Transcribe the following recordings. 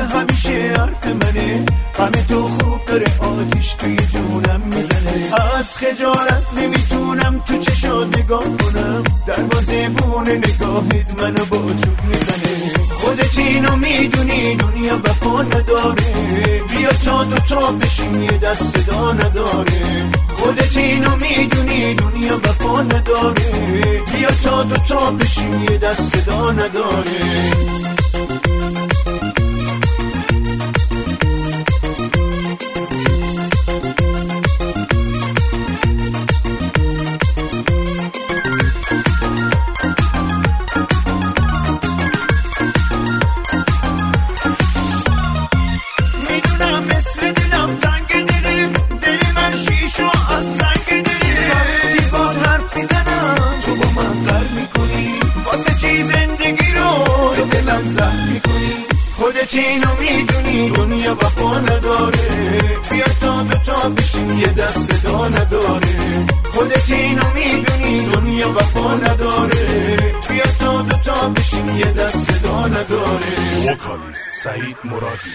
همیشه حرف منه، غم تو خوب داره آتیش توی جونم میزنه. از خجالت نمیتونم تو چشات نگاه کنم، دروازه بون نگاهت منو با چوب میزنه. خودت اینو میدونی دنیا وفا نداره، بیا تا دوتا بشیم یه دست صدا نداره. خودت اینو میدونی دنیا وفا نداره، بیا تا دوتا بشیم یه دست صدا نداره. خودت اینو میدونی دنیا وفا نداره، بیا تا دوتا بشیم یه دست صدا نداره. خودت اینو میدونی دنیا وفا نداره، بیا تا دوتا بشیم یه دست صدا نداره. وکالیست سعید مرادی.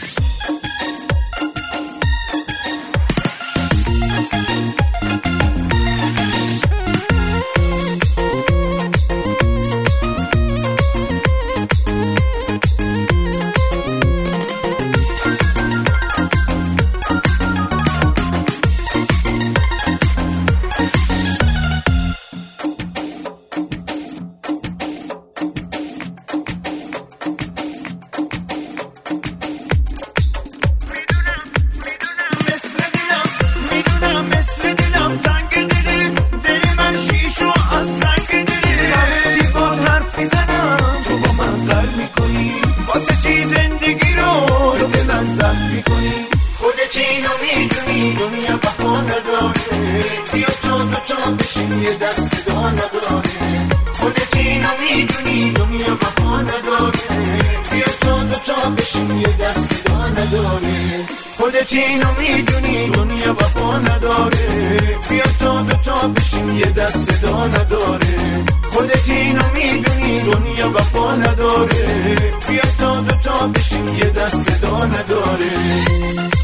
خودت اینو میدونی دنیا وفا نداره، بیا تا دوتا بشیم یه دست صدا نداره. خودت اینو میدونی دنیا وفا نداره، بیا تا دوتا بشیم یه دست صدا نداره. خودت اینو میدونی دنیا وفا نداره، بیا تا دوتا بشیم یه دست صدا نداره. خودت اینو میدونی دنیا وفا نداره، بیا تا دوتا بشیم یه دست صدا نداره.